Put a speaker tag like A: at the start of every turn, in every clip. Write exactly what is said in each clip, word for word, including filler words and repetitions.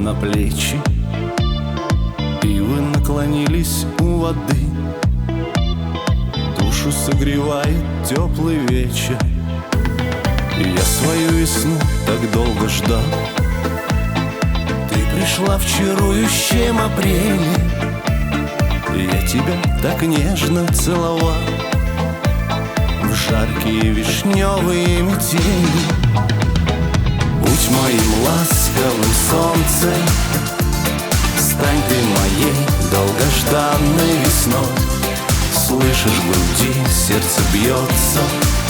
A: на плечи, и вы наклонились у воды. Душу согревает теплый вечер. Я свою весну так долго ждал. Ты пришла в чарующем апреле. Я тебя так нежно целовал в жаркие вишневые метели. Будь моим ласковым солнцем, стань ты моей долгожданной весной. Слышишь, в груди сердце бьется,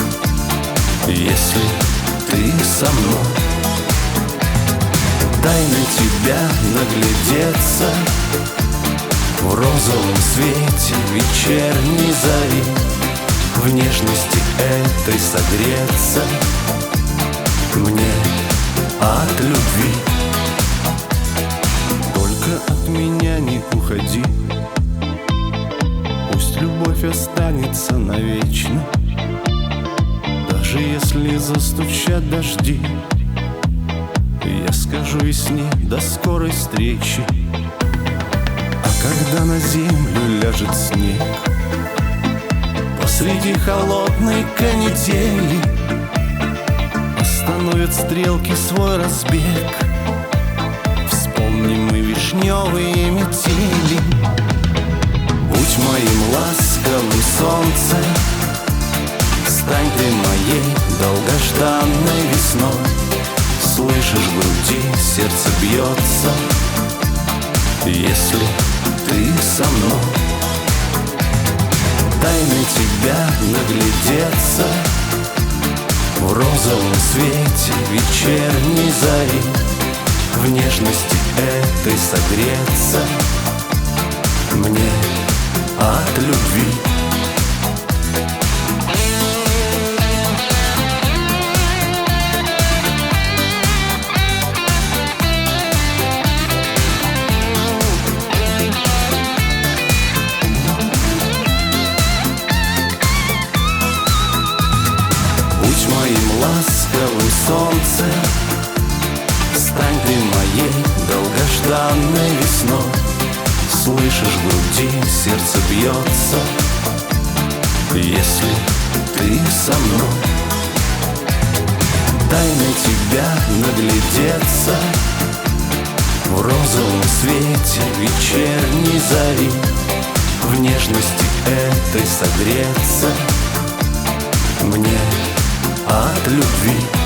A: если ты со мной. Дай на тебя наглядеться в розовом свете вечерней зари, в нежности этой согреться мне от любви. Только от меня не уходи, пусть любовь останется навечно. Даже если застучат дожди, я скажу весне до скорой встречи. А когда на землю ляжет снег посреди холодной канители, остановят стрелки свой разбег, вспомним мы вишневые метели. Будь моим ласковым солнцем, стань ты моей долгожданной весной. Слышишь, в груди сердце бьется, если ты со мной. Дай на тебя наглядеться в розовом свете вечерней зари, в нежности этой согреться мне от любви. Будь моим ласковым солнцем, стань ты моей долгожданной весной. Слышишь, в груди сердце бьется, если ты со мной. Дай на тебя наглядеться в розовом свете вечерней зари, в нежности этой согреться мне от любви.